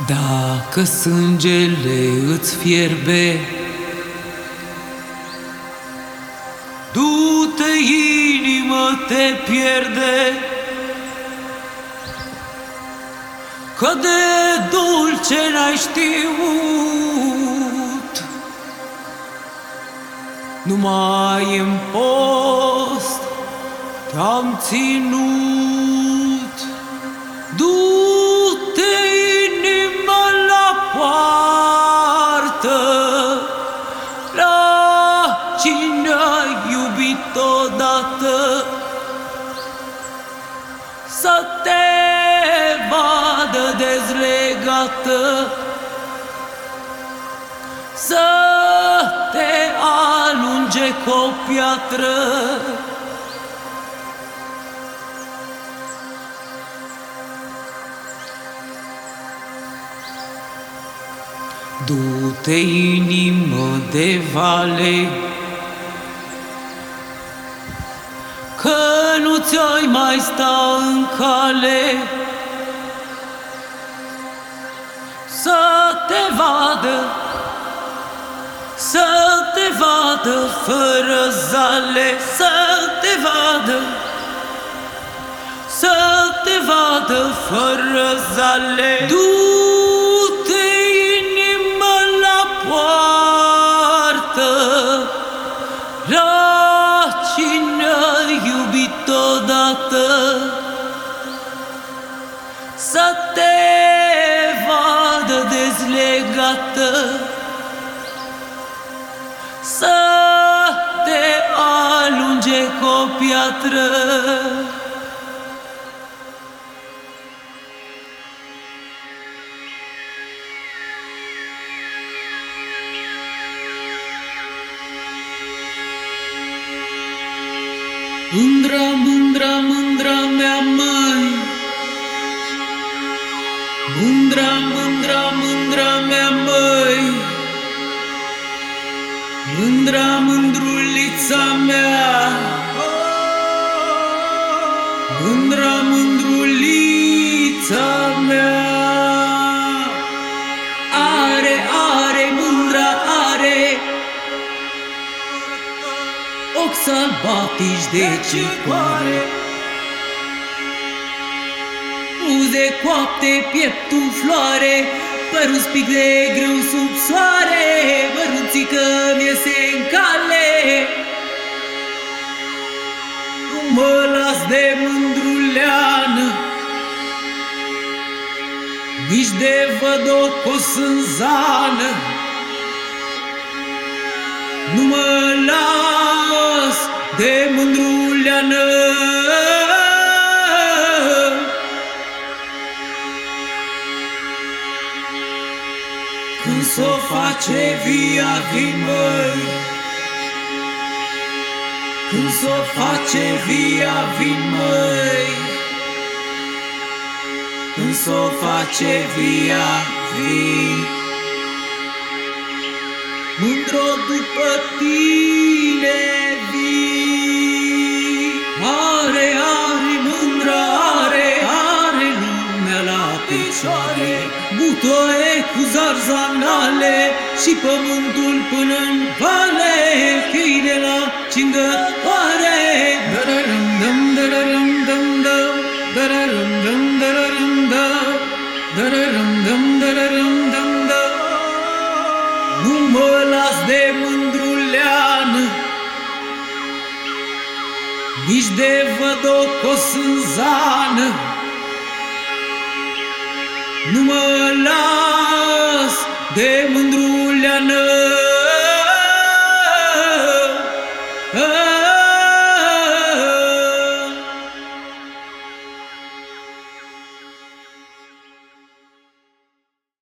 Dacă sângele îți fierbe, du-te, inimă, te pierde, că de dulce n-ai știut. Numai în post te-am ținut. Du-te, inimă, la poartă, la cine ai iubit odată, să te vadă dezlegată, să te alunge cu-o piatră. Du-te, inimă de vale, că nu ți-oi mai sta în cale, să te vadă, să te vadă fără zale, să te vadă, să te vadă fără zale. Du-te, inimă, la poartă, la cine ai iubit odată, să te vadă dezlegată, să te alunge cu-o piatră. Mândra, mândra, mândra mea, măi, mândra, mândra, mândra mea, măi, mândra, mândrulița mea, mândra, mândrulița mea. Are, are, mândra are ochi sălbatici de cicoare, buze coapte, pieptul floare, părul spic de grâu sub soare, mărunțică-mi iese în cale. Nu mă las de mândruleană, nici de vădocos în zană, nu mă las de mândruleană. Când s-o face via, vin, măi, când s-o face via, vin, măi, când s-o face via, vin. Mândro după tine vin. Are, are, mândra are, are lumea la picioare, butoie cu zarzanale și pământul până-n vale, cheile la cingătoare. Dărărâm-dăm, dărărâm-dăm, dăm, dărărâm-dăm, dărărâm-dăm, dărărâm-dăm, dărărâm-dăm, dăm. Nu mă las de mândruleană, nici de vădocos în zană, nu mă las de mândruleană.